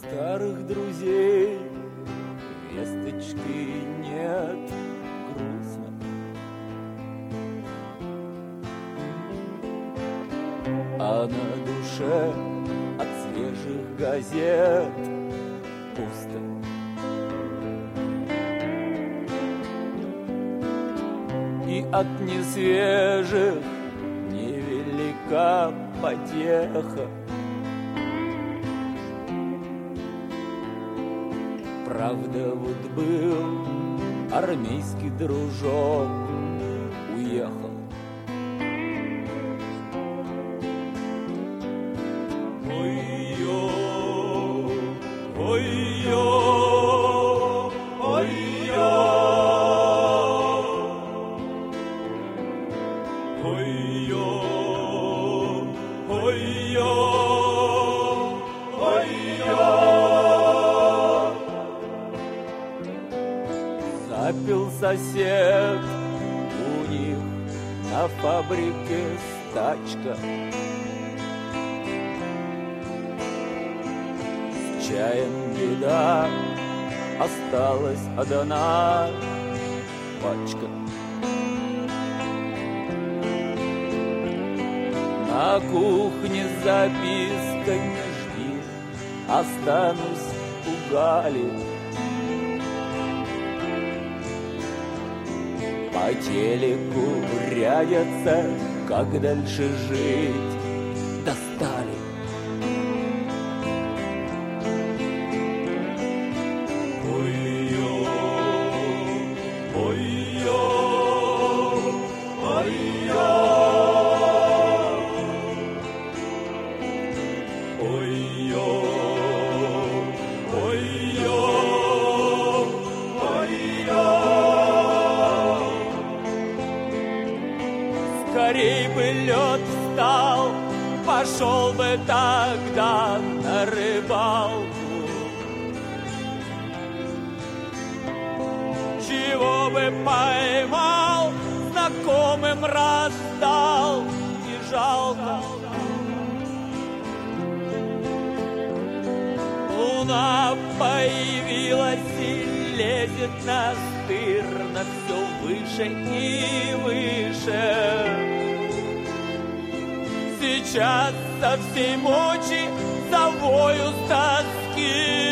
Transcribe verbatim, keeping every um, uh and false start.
Старых друзей весточки нет, грустно. А на душе от свежих газет пусто. И от несвежих невелика потеха. Правда, вот был армейский дружок, уехал. Ой-ё, ой-ё, ой-ё, ой-ё, ой-ё, ой-ё. Запил сосед, у них на фабрике стачка. С чаем беда, осталась одна пачка. На кухне записка: не жди, останусь у Гали. По телеку рядятся, как дальше жить, достали. Ой-ё, ой-ё, ой-ё, ой-ё, ой-ё, ой-ё. Скорей бы лед встал, пошел бы тогда на рыбалку. Чего бы поймал, знакомым раздал, не жалко. Луна появилась и лезет настырно все выше и выше. Сейчас со всей мочи завою с тоски.